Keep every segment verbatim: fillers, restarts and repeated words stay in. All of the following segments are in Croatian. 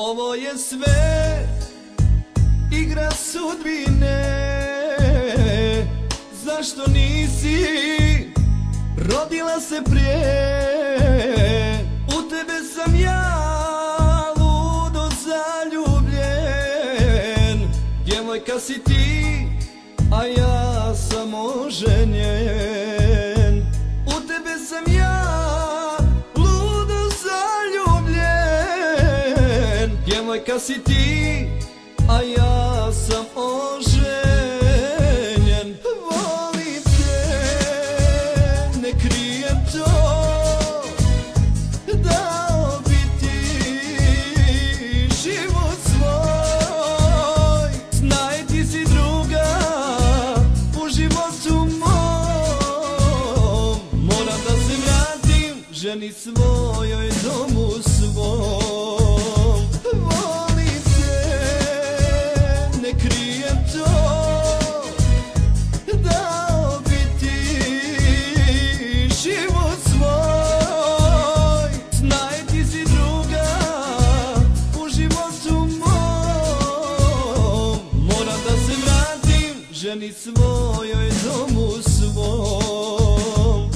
Ovo je sve igra sudbine. Zašto nisi rodila se prije? U tebe sam ja ludo zaljubljen. Djevojka si ti, a ja sam oženjen. U tebe sam ja ludo zaljubljen. Djevojka si ti, a ja sam oženjen. Volim te, ne krijem to, dao bi ti život svoj. Znaj ti si druga u životu mom. Moram da se vratim ženi svojoj, domu svom. Volim te, ne krijem to, dao bi ti život svoj. Znaj ti si druga u životu mom. Moram da se vratim ženi svojoj, domu svom.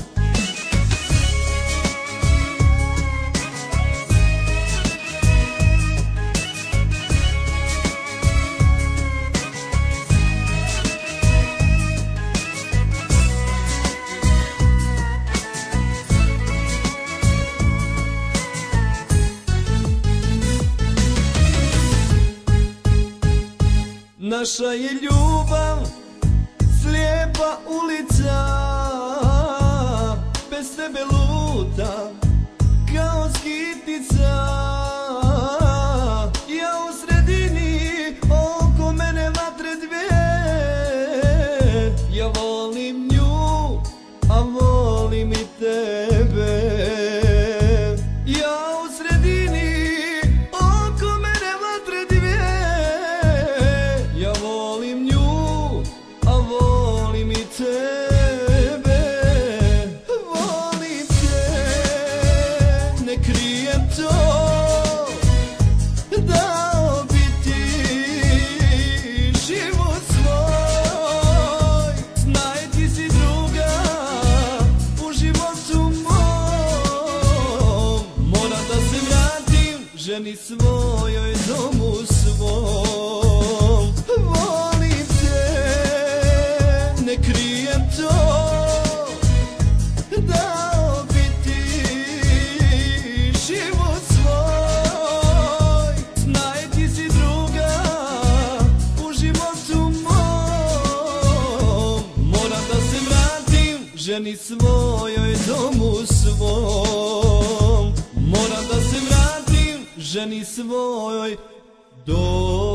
Naša je ljubav slijepa ulica, bez tebe luta kao skitica. Ja u sredini, oko mene vatre dvije. Ja volim nju, a volim i tebe. Ja u sredini, oko mene vatre dvije. Ja volim nju, a volim i tebe. Volim te, ne krijem to, dao bi ti život svoj. Znaj ti si druga u životu mom. Moram da se vratim ženi svojoj, domu svom. Volim te, ne krijem to, dao bi ti život svoj. Znaj ti si druga u životu mom. Moram da se vratim ženi svojoj, domu svom. Moram da se vratim ženi svojoj, domu